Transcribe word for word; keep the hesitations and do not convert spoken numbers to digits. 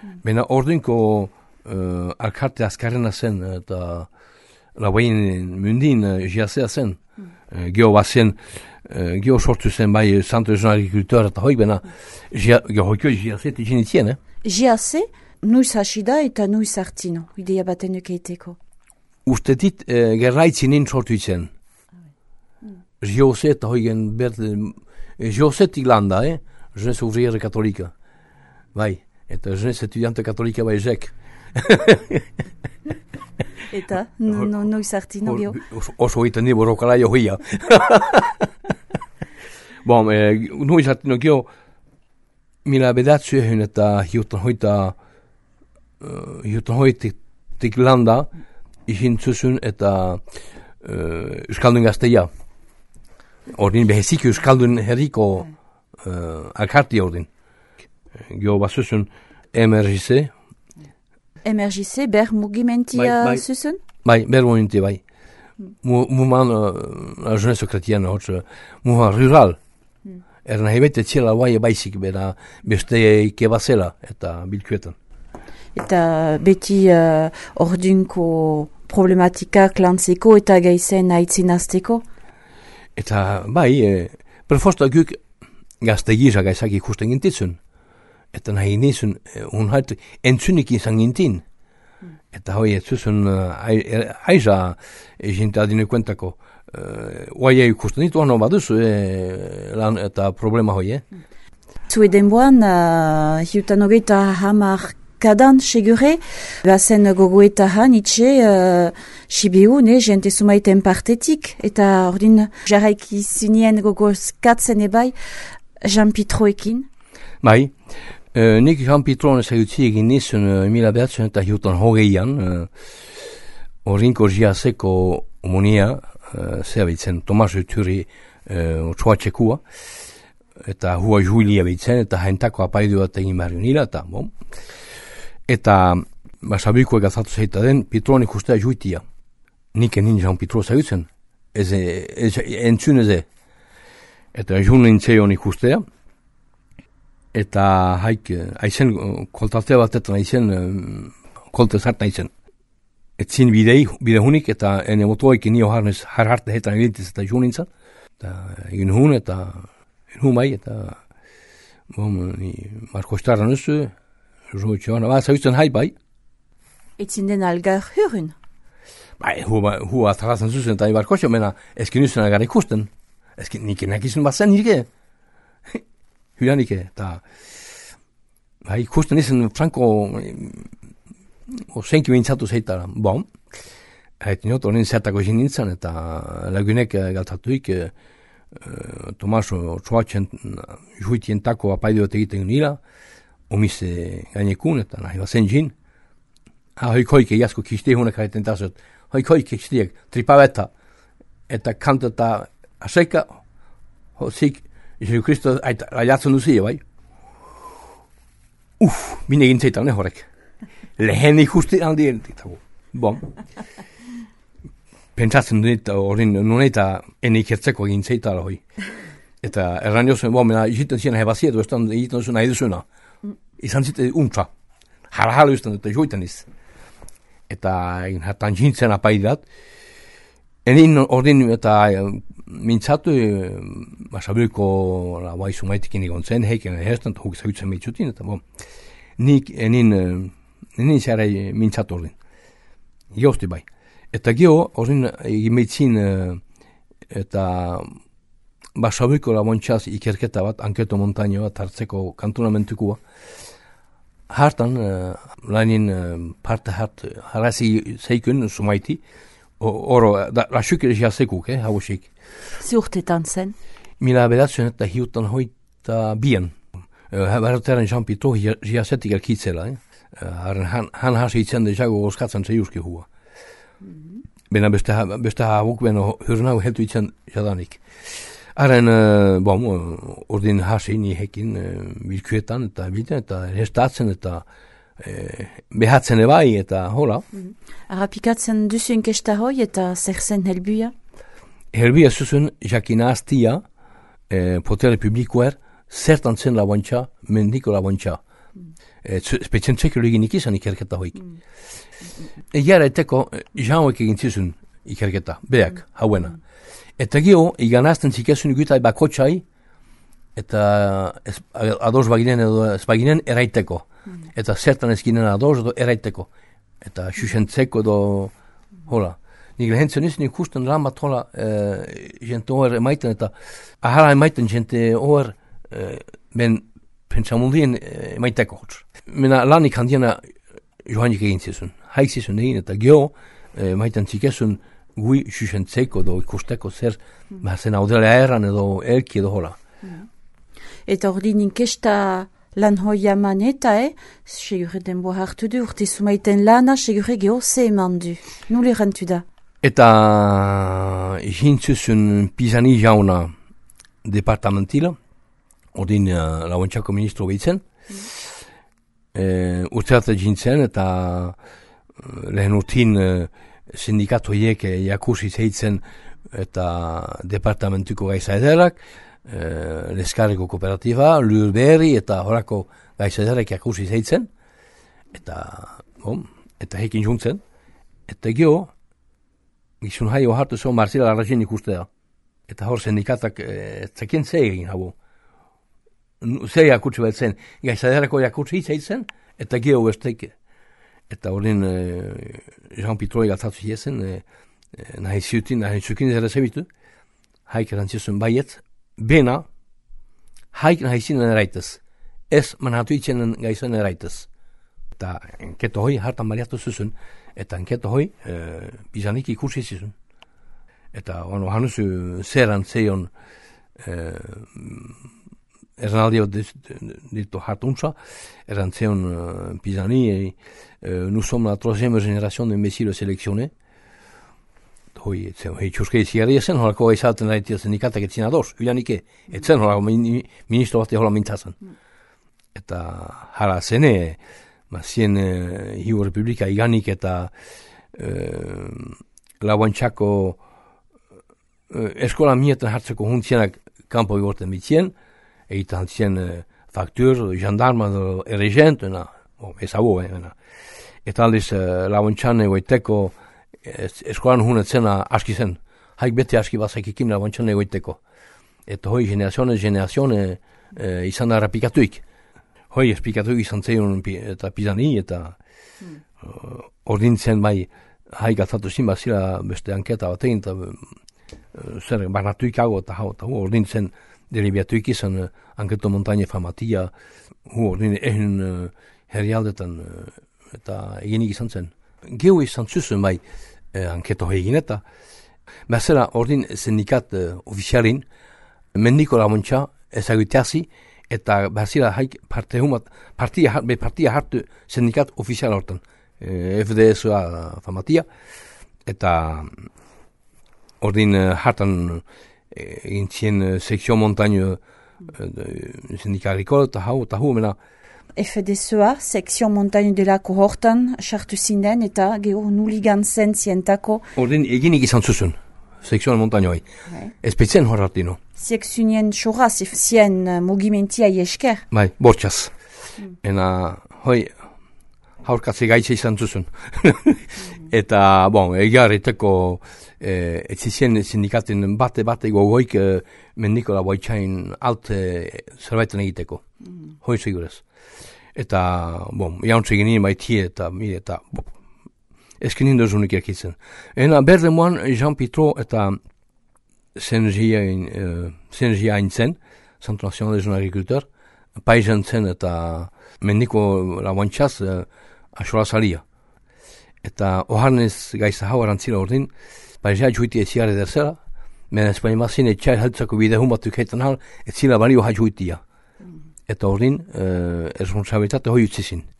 Bena ordinko uh, alkarte azkarrena zen, eta labain mundin uh, jiazea zen. Mm. Uh, Geo bazen, uh, geo sortu zen bai Centre Regional Agriculteur eta hoi, bena geo hoikio jiazea egin itien, eh? Jiaze, nuiz hasi da eta nuiz hartino, ideia baten ukeiteko. Ustetit uh, gerraitzinen sortu itzen. Jiaze eta hoi gen berde, Jiozetik landa, eh? Jeunesse ouvrière catholique. Bai, eta jeunesse étudiante catholique bai jek. Eta, noiz hartino gio? Oso egiten ni borrokala jo hia. Bon, eh, noiz hartino gio, mila bedatzu egin eta hiutan hoita, uh, hiutan hoitik landa, ikin zuzun eta uh, euskaldun gazteia. Ordin behezik euskaldun herriko uh, alkarti ordin. Gio basuzun M R J C. M R J C, ber mugimentia zuzun? Bai, ber mugimentia, bai. Mouvement la jeunesse chrétienne, hotz, mouvement rural. Erna hebete txela bai baizik, bera beste ikebazela eta bilkuetan. Eta beti uh, ordinko problematikak lantzeko eta gaizen aitzinazteko? Eta bai, e, perfosta guk gaztegiza gaizak ikusten gintitzun. Eta nahi nizun, e, unhait entzunik izan gintin. Mm. Eta hoi etzuzun aiza eginta dine kuentako. Oai e, ikusten ditu hano baduzu e, lan eta problema hoi, eh? Mm. Zue denboan, uh, hiutan hogeita hamar kadan segure, bazen gogoetahan itxe uh, Sibiu, ne, jente sumaiten partetik, eta ordin jarraiki zinien gogozkatzen ebai Jean Pitroekin. Bai, uh, nik Jean Pitron ezagutzi egin nizun uh, mila behatzen eta hiutan hogeian, uh, ordinko jiazeko omonia, uh, zerabitzen Tomas Uturi uh, txoatxekua, eta hua Julia bitzen, eta haintako apaidu bat egin behar nila, eta bon. Eta basabiko egazatu zeita den, Pitron ikustea juitia. Nik enin Jean Pitro zagutzen, ez entzun eze. Eta jun nintzeion ikustea, eta haik, aizen koltartea batetan aizen, kolte zartan aizen. Etzin bidei, bide hunik, eta ene motoik nio harnez har harte hetan egintiz eta jun nintzen. Eta egin hun, eta egin hun bai, eta bom, ni Marko Starra nuzu, Joana, ba, zagutzen hai bai. Etzin den algar hurun? Bai, hua, hua atrazan zuzen eta ibarkoxo, mena, eskin usen algar ikusten. Eskin nik enakizun bazen nirke. Hula nike, eta bai, ikusten izan franko osenki bintzatu zeitara. Bon, haet niot, horren zertako izin nintzen, eta lagunek galtatuik uh, Tomaso txoatxen juitientako apaideot egiten nila, omise gainekun, eta nahi bazen jin. Ha, hoikoike, jasko kiste hunek haiten tasot. Hoikoike kistiek, tripaveta. Eta kanta eta aseka, hosik, Jesu Kristo, aita, raiatzen duzia, bai. Uff, bine egin zeitan, ne horrek. Lehen ikusti handi egin. Bon. Pentsatzen dut, horren, non eta ene ikertzeko egin zeitara hoi. Eta erran jozen, bon, mena, jiten ziren hebazietu, ez da, egiten duzuna, nahi duzuna. Izan zite untza. Harahalo izan dut, joiten iz. Eta hatan jintzen apaidat. Enin ordin eta mintzatu, basabilko bai sumaitikin egontzen, heiken eherstan, huk zagutzen meitzutin, eta bon. Nik enin, enin zara mintzatu ordin. Geozti bai. Eta geho, ordin egimeitzin eta basabilko labontxaz ikerketa bat, Anketo Montaño bat hartzeko kantonamentukua. Hartan, uh, lainin uh, parte hart, harrazi zeikun, sumaiti, oro, rasuk jasekuk, eh, hauxik. Zurtetan zen? Mila bedatzen eta hiutan hoita bien. Uh, Baroteren Jean Pitro jasetik elkitzela, eh. Uh, han, han hasi itzen dezago oskatzen zeiuski hua. Mm-hmm. Bena beste, beste habuk beno hurnau heltu itzen jadanik. Haren, uh, bom, ordin hasi ni hekin uh, bilkuetan eta bilten eta restatzen eta uh, behatzen ebai eta hola. Mm-hmm. Arapikatzen duzu inkesta hoi eta zer zen helbuia? Helbuia zuzun jakina aztia uh, potere publikoer zertan zen labontxa, mendiko labontxa. Mm. spetzen txekero egin ikizan ikerketa hoik. Mm. Egiara eteko, jauek egin zizun ikerketa, beak, mm. hauena. Eta gio, iganazten zikezun igutai bakotxai, eta ez, ados baginen edo ez baginen eraiteko. Mm. Eta zertan ez ginen ados edo eraiteko. Eta xuxentzeko edo, hola. Nik lehentzen izan ikusten lan bat hola, e, jente oer emaiten eta ahara emaiten jente oer e, ben pentsamundien emaiteko hotz. Mena lanik handiena johanik egin zizun. Haik zizun egin eta gio emaiten zikezun gui xuxentzeko edo ikusteko zer mm. bazen audela erran edo elki edo hola. Mm. Eta hori ninkesta lan hoia maneta, eh? Segure denbo hartu du, urte sumaiten lana, segure geho ze eman du. Nule rentu da? Eta jintzuzun Pisani jauna departamentila, ordin uh, lauantxako ministro behitzen, mm. e, urteata jintzen eta uh, lehen urtin uh, sindikatoiek uh, jakusi zeitzen eta departamentuko gaiza ederak, uh, Leskarreko kooperatiba, Lurberri eta horako gaiza ederak jakusi zeitzen, eta, bom, eta hekin juntzen, eta geho, gizun haio hartu zo Marcela Larrazin ikustea. Eta hor sindikatak e, zekien ze egin hau. Ze jakutsu bat zen. Gaizaderako jakutsu hitz eitzen, eta geho besteik. Eta horren e, Jean Pitroi galtzatzu jezen, e, e, nahi ziutin, nahi zukin zera zebitu, haik erantzizun baiet, bena, haik nahi zinen eraitez. Ez manhatu itzenen gaizan eraitez. Eta enketo hoi hartan baliatu zuzun, eta enketo hoi e, bizanik ikusi zizun. Eta ono hanuzu zeran zeion e, eranaldio ditu hartuntza, eran zeion e, bizani, e, e, nous sommes la troisième génération d'imbéciles sélectionnés. Hoi, etzen, hei txuskei zigarri ezen, horako gaizaten daitia sindikatak etzina doz, ulanike, etzen horako ministro bate hola mintzazen. Eta jara zene, zien uh, hiu republika iganik eta uh, lauantxako uh, eskola mietan hartzeko huntzienak kanpo igorten bitzien, egiten zien uh, faktur, gendarma, erregent, oh, ez hau, eh, eta aldiz uh, lauantxan egoiteko es, eskolan hunetzena aski zen, haik beti aski bazak ikim lauantxan egoiteko. Eta hoi generazione, generazione uh, izan da rapikatuik. Hoi, esplikatu izan zeion eta Pisani, eta mm. uh, ordintzen bai haik atzatu zin bazila beste anketa batein, eta uh, zer barnatuik hago eta hau, eta hu ordintzen deribiatuik izan uh, anketo montañe famatia, hu ordin egin uh, herrialdetan uh, eta eginik izan zen. Geu izan zuzun bai uh, anketo egin eta bezala ordin sindikat uh, ofizialin, mendiko lamontxa ezagiteazi, eta bazila haik parte humat, partia, be partia hartu sindikat ofizial hortan, e, F D S-a famatia, eta ordin hartan egin e, zien sekzio montaño e, sindikariko, eta hau, eta hau, mena. F D S-a, sekzio montaño delako hortan, sartu zinen, eta geho nuligan zen zientako. Ordin eginik izan zuzun. Sekzioan montañoi. Bai. Espeitzen horratino. Sekzionien xorra, zien mugimentia esker. Bai, bortxaz. Mm. Ena, hoi, haurkatze gaitze izan zuzun. Eta, bon, egar eteko eh, etzizien sindikaten bate-bate gogoik eh, mendiko la boitxain alte zerbaiten egiteko. Mm. Hoi segurez. Eta, bon, jauntze ginen baitie eta, mire, eta, bon, ezken indozunik ekitzen. Ena berde moan Jean Pitro eta Sengia uh, zen, Centre National des Jeunes Agriculteurs, paisan zen eta mendiko lauantxaz uh, asola salia. Eta oharnez gaiza hau arantzila ordin, paizea juiti eziare derzela, mena Espaini mazin etxai heltzako bide humatuk heitan hal, etzila balio ha juitia. Mm. Eta ordin, uh, responsabilitate hoi utzizin.